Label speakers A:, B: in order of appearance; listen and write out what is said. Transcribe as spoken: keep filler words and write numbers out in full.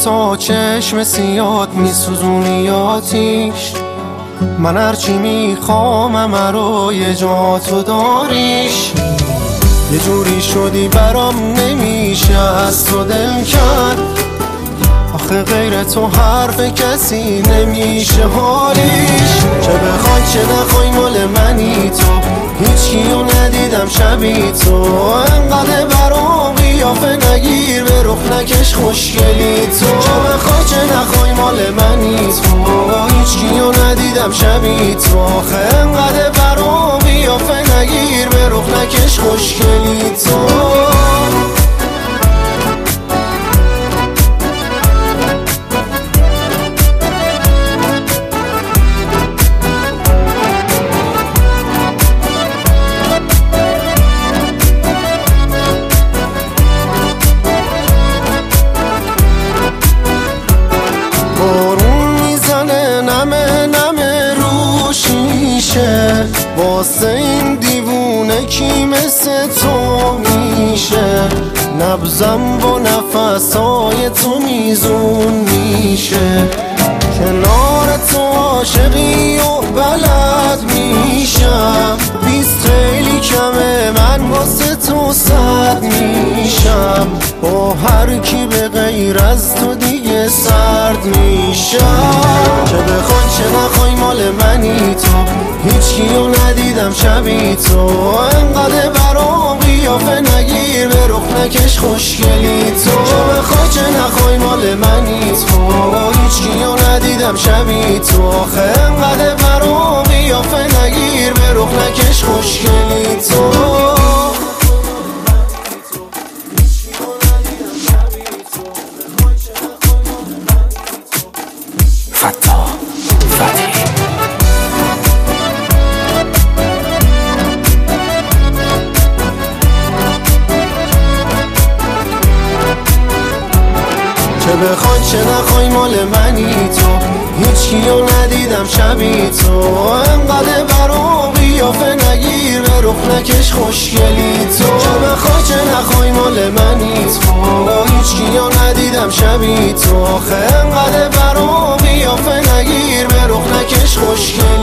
A: تا چشم سیاد میسوزونی آتیش. من هرچی میخوامم رو یه جا تو داریش. یه جوری شدی برام نمیشه از تو دل کرد. آخه غیر تو حرف کسی نمیشه حالیش. چه بخوای چه نخوای مال منی تو، هیچ کیو ندیدم شبی تو. انقدر برام قیافه نگیر به رخ نکش خوشگلی تو. چه بخوای چه نخوای مال منی تو، هیچ کیو ندیدم شبی تو. آخه انقدر برام قیافه نگیر به رخ نکش خوشگلی تو. واسه این دیوونه کی مثل تو میشه؟ نبضم با نفسای تو میزون میشه. کنار تو عاشقی و بلد میشم. بیست خیلی کمه من واسه تو صد میشم. با هر کی به غیر از تو دیگه سرد میشم. چه بخوای چه نخوای مال منی تو، هیچ کیو ندیدم شبی تو. انقدر برام قیافه نگیر به رخ نکش خوشگلی تو. چه بخوای چه نخوای مال منی تو، هیچ کیو ندیدم شبی تو. آخه انقدر برام قیافه نگیر به رخ نکش خوشگلی تو. چه بخوای چه نخوای مال منی تو، هیچ کیو ندیدم شبی تو. انقدر برام قیافه نگیر به رخ نکش خوشگلی تو. چه بخوای چه نخوای مال منی تو، هیچ کیو ندیدم شبی تو. آخه انقدر برام قیافه نگیر به رخ نکش خوشگلی